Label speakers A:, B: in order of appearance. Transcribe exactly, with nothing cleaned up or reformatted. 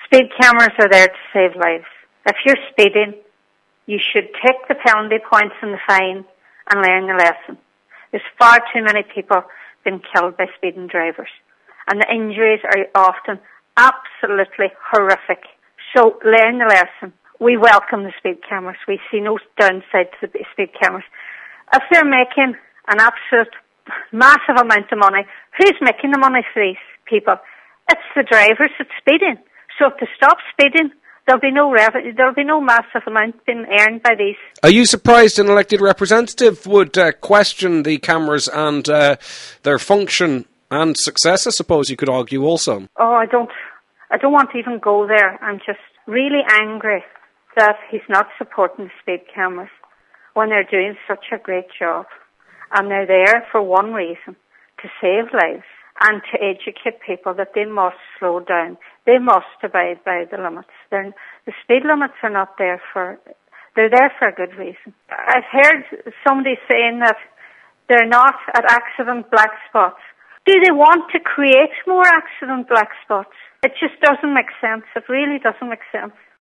A: Speed cameras are there to save lives. If you're speeding, you should take the penalty points and the fine and learn the lesson. There's far too many people being killed by speeding drivers, and the injuries are often absolutely horrific. So learn the lesson. We welcome the speed cameras. We see no downside to the speed cameras. If they're making an absolute massive amount of money, who's making the money for these people? It's the drivers that's speeding. So if they stop speeding, there'll be no revenue, there'll be no massive amount being earned by these.
B: Are you surprised an elected representative would uh, question the cameras and uh, their function and success, I suppose you could argue also?
A: Oh, I don't, I don't want to even go there. I'm just really angry that he's not supporting the speed cameras when they're doing such a great job. And they're there for one reason, to save lives and to educate people that they must slow down. They must abide by the limits. They're, the speed limits are not there for, they're there for a good reason. I've heard somebody saying that they're not at accident black spots. Do they want to create more accident black spots? It just doesn't make sense. It really doesn't make sense.